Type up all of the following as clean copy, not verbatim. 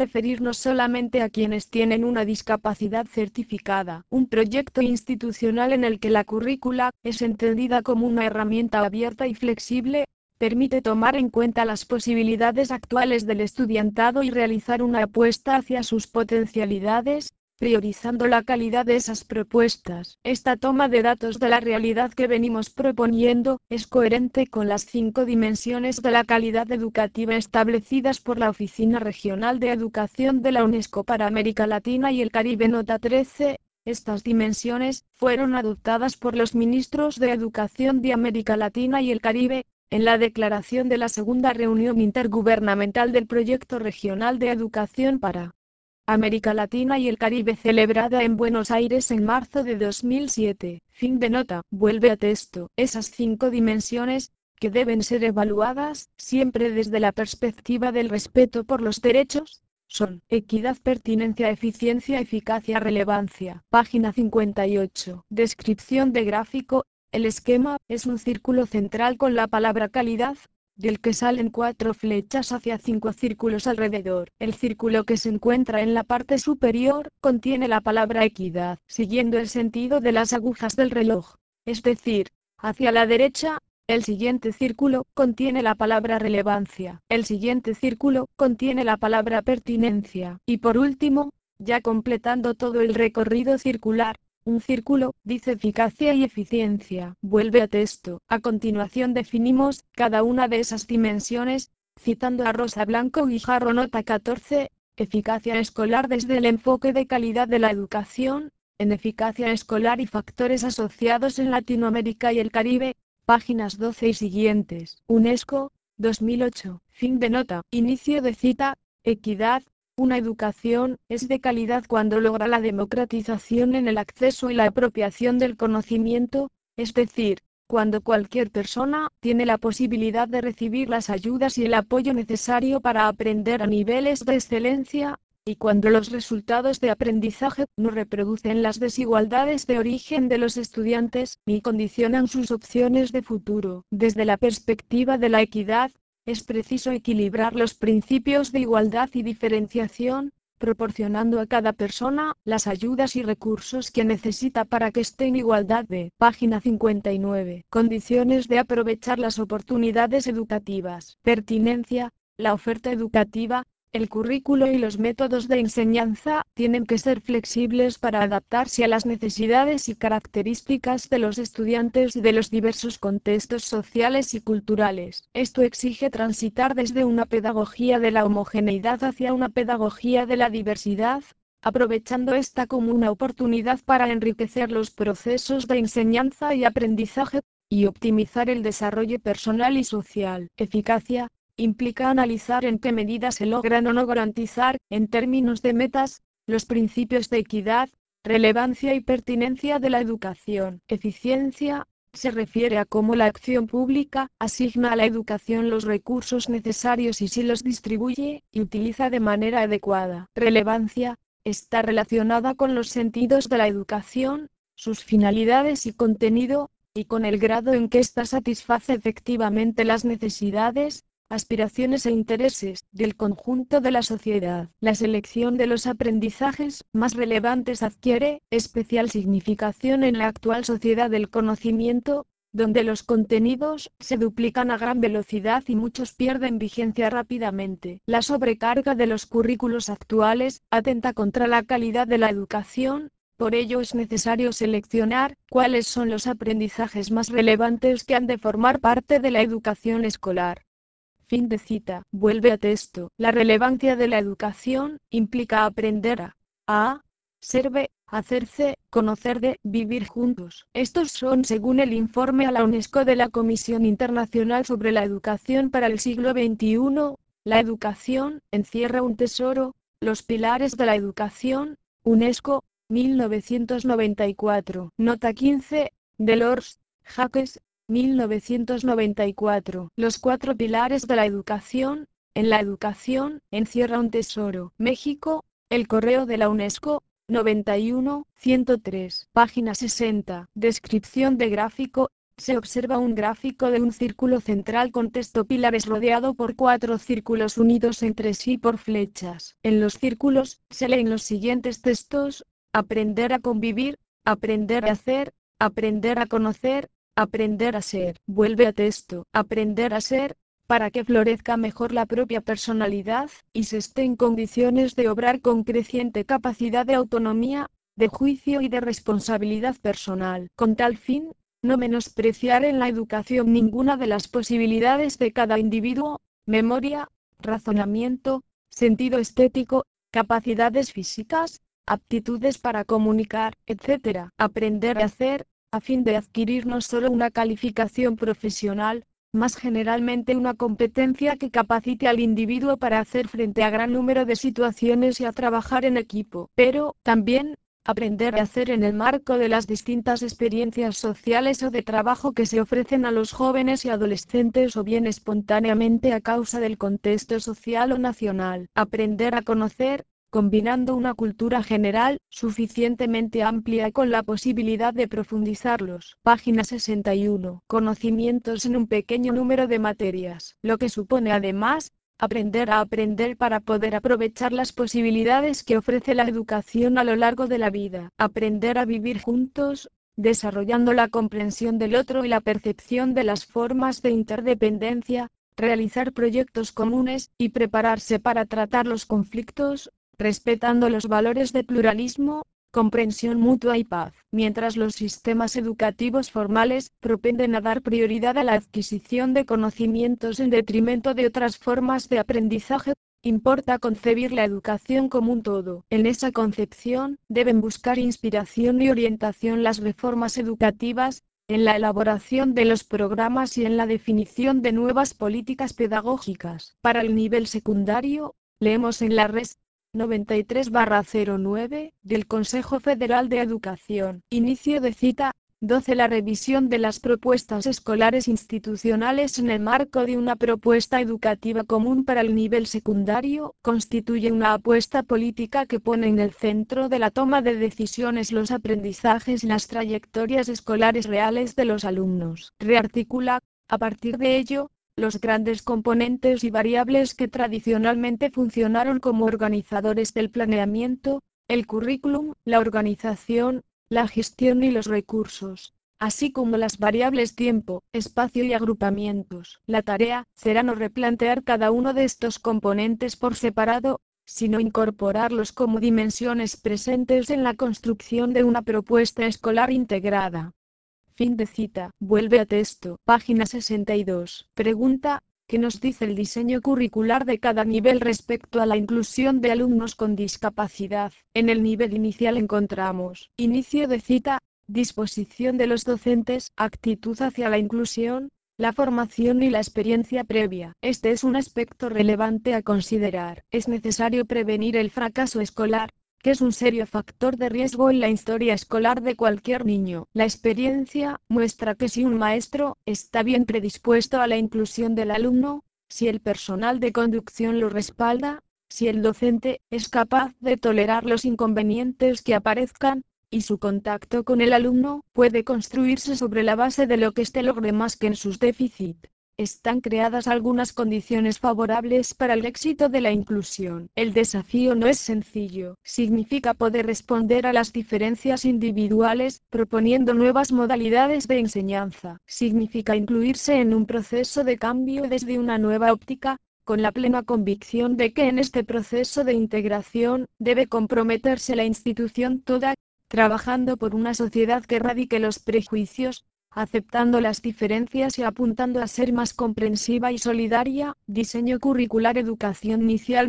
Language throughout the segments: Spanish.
referirnos solamente a quienes tienen una discapacidad certificada. Un proyecto institucional en el que la currícula es entendida como una herramienta abierta y flexible, permite tomar en cuenta las posibilidades actuales del estudiantado y realizar una apuesta hacia sus potencialidades, priorizando la calidad de esas propuestas. Esta toma de datos de la realidad que venimos proponiendo es coherente con las 5 dimensiones de la calidad educativa establecidas por la Oficina Regional de Educación de la UNESCO para América Latina y el Caribe. Nota 13. Estas dimensiones fueron adoptadas por los ministros de Educación de América Latina y el Caribe, en la declaración de la segunda reunión intergubernamental del Proyecto Regional de Educación para América Latina y el Caribe celebrada en Buenos Aires en marzo de 2007. Fin de nota. Vuelve a texto. Esas 5 dimensiones, que deben ser evaluadas, siempre desde la perspectiva del respeto por los derechos, son equidad, pertinencia, eficiencia, eficacia, relevancia. Página 58. Descripción de gráfico. El esquema es un círculo central con la palabra calidad, del que salen 4 flechas hacia 5 círculos alrededor. El círculo que se encuentra en la parte superior contiene la palabra equidad, siguiendo el sentido de las agujas del reloj, es decir, hacia la derecha. El siguiente círculo contiene la palabra relevancia. El siguiente círculo contiene la palabra pertinencia. Y por último, ya completando todo el recorrido circular, un círculo dice eficacia y eficiencia. Vuelve a texto. A continuación definimos cada una de esas dimensiones, citando a Rosa Blanco Guijarro. Nota 14. Eficacia escolar desde el enfoque de calidad de la educación, en eficacia escolar y factores asociados en Latinoamérica y el Caribe. Páginas 12 y siguientes. UNESCO, 2008. Fin de nota. Inicio de cita. Equidad. Una educación es de calidad cuando logra la democratización en el acceso y la apropiación del conocimiento, es decir, cuando cualquier persona tiene la posibilidad de recibir las ayudas y el apoyo necesario para aprender a niveles de excelencia, y cuando los resultados de aprendizaje no reproducen las desigualdades de origen de los estudiantes ni condicionan sus opciones de futuro. Desde la perspectiva de la equidad, es preciso equilibrar los principios de igualdad y diferenciación, proporcionando a cada persona las ayudas y recursos que necesita para que esté en igualdad de. Página 59. Condiciones de aprovechar las oportunidades educativas. Pertinencia. La oferta educativa, el currículo y los métodos de enseñanza tienen que ser flexibles para adaptarse a las necesidades y características de los estudiantes y de los diversos contextos sociales y culturales. Esto exige transitar desde una pedagogía de la homogeneidad hacia una pedagogía de la diversidad, aprovechando esta como una oportunidad para enriquecer los procesos de enseñanza y aprendizaje, y optimizar el desarrollo personal y social. Eficacia implica analizar en qué medida se logran o no garantizar, en términos de metas, los principios de equidad, relevancia y pertinencia de la educación. Eficiencia se refiere a cómo la acción pública asigna a la educación los recursos necesarios y si los distribuye y utiliza de manera adecuada. Relevancia está relacionada con los sentidos de la educación, sus finalidades y contenido, y con el grado en que ésta satisface efectivamente las necesidades, aspiraciones e intereses del conjunto de la sociedad. La selección de los aprendizajes más relevantes adquiere especial significación en la actual sociedad del conocimiento, donde los contenidos se duplican a gran velocidad y muchos pierden vigencia rápidamente. La sobrecarga de los currículos actuales atenta contra la calidad de la educación. Por ello es necesario seleccionar cuáles son los aprendizajes más relevantes que han de formar parte de la educación escolar. Fin de cita. Vuelve a texto. La relevancia de la educación implica aprender a ser B, hacerse, conocer de, vivir juntos. Estos son según el informe a la UNESCO de la Comisión Internacional sobre la Educación para el siglo XXI, la educación encierra un tesoro, los pilares de la educación, UNESCO, 1994. Nota 15, Delors, Jacques, 1994. Los 4 pilares de la educación. En la educación encierra un tesoro. México, el correo de la UNESCO, 91, 103. Página 60. Descripción de gráfico. Se observa un gráfico de un círculo central con texto pilares rodeado por 4 círculos unidos entre sí por flechas. En los círculos, se leen los siguientes textos: aprender a convivir, aprender a hacer, aprender a conocer, aprender a ser. Vuelve a texto: aprender a ser, para que florezca mejor la propia personalidad, y se esté en condiciones de obrar con creciente capacidad de autonomía, de juicio y de responsabilidad personal. Con tal fin, no menospreciar en la educación ninguna de las posibilidades de cada individuo: memoria, razonamiento, sentido estético, capacidades físicas, aptitudes para comunicar, etc. Aprender a hacer, a fin de adquirir no solo una calificación profesional, más generalmente una competencia que capacite al individuo para hacer frente a gran número de situaciones y a trabajar en equipo, pero, también, aprender a hacer en el marco de las distintas experiencias sociales o de trabajo que se ofrecen a los jóvenes y adolescentes o bien espontáneamente a causa del contexto social o nacional. Aprender a conocer, combinando una cultura general, suficientemente amplia con la posibilidad de profundizarlos. Página 61. Conocimientos en un pequeño número de materias, lo que supone además, aprender a aprender para poder aprovechar las posibilidades que ofrece la educación a lo largo de la vida. Aprender a vivir juntos, desarrollando la comprensión del otro y la percepción de las formas de interdependencia, realizar proyectos comunes, y prepararse para tratar los conflictos, respetando los valores de pluralismo, comprensión mutua y paz. Mientras los sistemas educativos formales propenden a dar prioridad a la adquisición de conocimientos en detrimento de otras formas de aprendizaje, importa concebir la educación como un todo. En esa concepción, deben buscar inspiración y orientación las reformas educativas, en la elaboración de los programas y en la definición de nuevas políticas pedagógicas. Para el nivel secundario, leemos en la Res. 93/09, del Consejo Federal de Educación. Inicio de cita. 12. La revisión de las propuestas escolares institucionales en el marco de una propuesta educativa común para el nivel secundario constituye una apuesta política que pone en el centro de la toma de decisiones los aprendizajes y las trayectorias escolares reales de los alumnos. Rearticula, a partir de ello, los grandes componentes y variables que tradicionalmente funcionaron como organizadores del planeamiento: el currículum, la organización, la gestión y los recursos, así como las variables tiempo, espacio y agrupamientos. La tarea será no replantear cada uno de estos componentes por separado, sino incorporarlos como dimensiones presentes en la construcción de una propuesta escolar integrada. Fin de cita. Vuelve a texto. Página 62. Pregunta: ¿qué nos dice el diseño curricular de cada nivel respecto a la inclusión de alumnos con discapacidad? En el nivel inicial encontramos: inicio de cita, disposición de los docentes, actitud hacia la inclusión, la formación y la experiencia previa. Este es un aspecto relevante a considerar. Es necesario prevenir el fracaso escolar, que es un serio factor de riesgo en la historia escolar de cualquier niño. La experiencia muestra que si un maestro está bien predispuesto a la inclusión del alumno, si el personal de conducción lo respalda, si el docente es capaz de tolerar los inconvenientes que aparezcan, y su contacto con el alumno puede construirse sobre la base de lo que éste logre más que en sus déficits, están creadas algunas condiciones favorables para el éxito de la inclusión. El desafío no es sencillo. Significa poder responder a las diferencias individuales, proponiendo nuevas modalidades de enseñanza. Significa incluirse en un proceso de cambio desde una nueva óptica, con la plena convicción de que en este proceso de integración debe comprometerse la institución toda, trabajando por una sociedad que erradique los prejuicios, aceptando las diferencias y apuntando a ser más comprensiva y solidaria. Diseño curricular Educación Inicial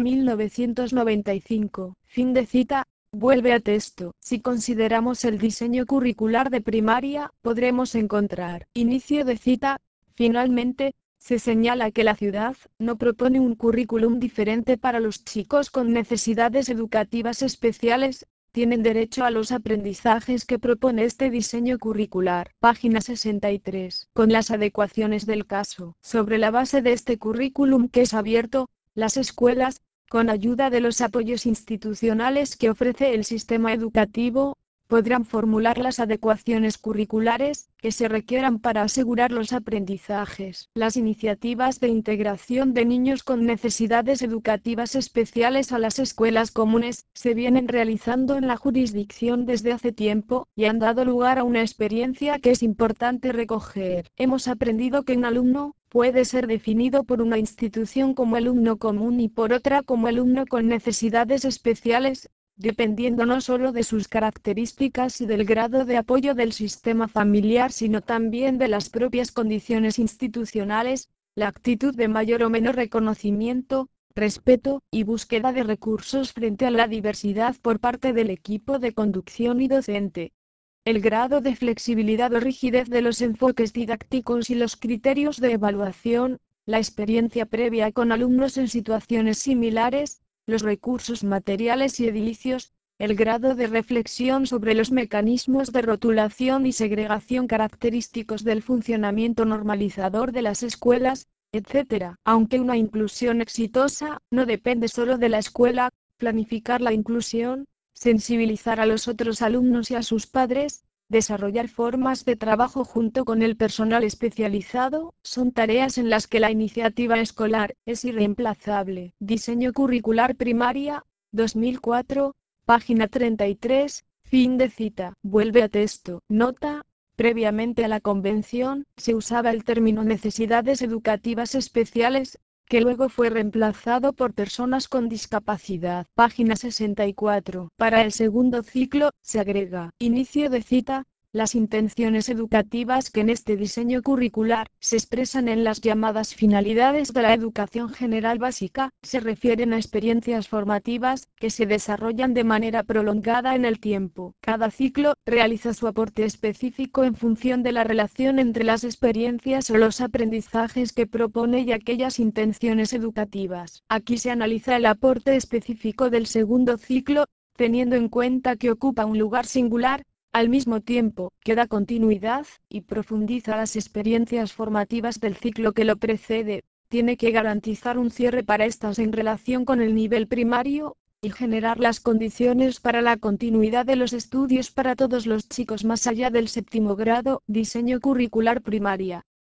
1995. Fin de cita. Vuelve a texto. Si consideramos el diseño curricular de primaria, podremos encontrar. Inicio de cita. Finalmente, se señala que la ciudad no propone un currículum diferente para los chicos con necesidades educativas especiales. Tienen derecho a los aprendizajes que propone este diseño curricular. Página 63. Con las adecuaciones del caso. Sobre la base de este currículum que es abierto, las escuelas, con ayuda de los apoyos institucionales que ofrece el sistema educativo, podrán formular las adecuaciones curriculares que se requieran para asegurar los aprendizajes. Las iniciativas de integración de niños con necesidades educativas especiales a las escuelas comunes se vienen realizando en la jurisdicción desde hace tiempo y han dado lugar a una experiencia que es importante recoger. Hemos aprendido que un alumno puede ser definido por una institución como alumno común y por otra como alumno con necesidades especiales, dependiendo no solo de sus características y del grado de apoyo del sistema familiar, sino también de las propias condiciones institucionales, la actitud de mayor o menor reconocimiento, respeto y búsqueda de recursos frente a la diversidad por parte del equipo de conducción y docente. El grado de flexibilidad o rigidez de los enfoques didácticos y los criterios de evaluación, la experiencia previa con alumnos en situaciones similares, los recursos materiales y edilicios, el grado de reflexión sobre los mecanismos de rotulación y segregación característicos del funcionamiento normalizador de las escuelas, etc. Aunque una inclusión exitosa no depende solo de la escuela, planificar la inclusión, sensibilizar a los otros alumnos y a sus padres, desarrollar formas de trabajo junto con el personal especializado, son tareas en las que la iniciativa escolar es irreemplazable. Diseño curricular primaria, 2004, página 33, fin de cita. Vuelve a texto. Nota. Previamente a la convención, se usaba el término necesidades educativas especiales, que luego fue reemplazado por personas con discapacidad. Página 64. Para el segundo ciclo, se agrega, inicio de cita, las intenciones educativas que en este diseño curricular se expresan en las llamadas finalidades de la educación general básica, se refieren a experiencias formativas que se desarrollan de manera prolongada en el tiempo. Cada ciclo realiza su aporte específico en función de la relación entre las experiencias o los aprendizajes que propone y aquellas intenciones educativas. Aquí se analiza el aporte específico del segundo ciclo, teniendo en cuenta que ocupa un lugar singular, al mismo tiempo que da continuidad y profundiza las experiencias formativas del ciclo que lo precede, tiene que garantizar un cierre para estas en relación con el nivel primario, y generar las condiciones para la continuidad de los estudios para todos los chicos más allá del séptimo grado. Diseño curricular primaria.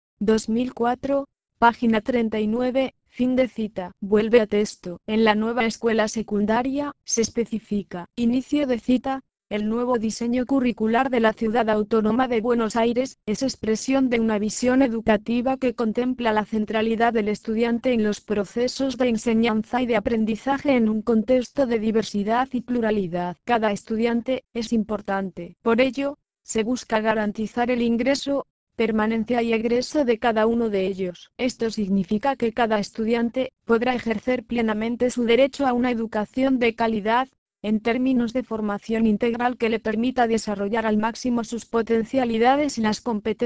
2004, página 39, fin de cita. Vuelve a texto. En la nueva escuela secundaria, se especifica, inicio de cita, el nuevo diseño curricular de la Ciudad Autónoma de Buenos Aires es expresión de una visión educativa que contempla la centralidad del estudiante en los procesos de enseñanza y de aprendizaje en un contexto de diversidad y pluralidad. Cada estudiante es importante. Por ello, se busca garantizar el ingreso, permanencia y egreso de cada uno de ellos. Esto significa que cada estudiante podrá ejercer plenamente su derecho a una educación de calidad, en términos de formación integral que le permita desarrollar al máximo sus potencialidades y las competencias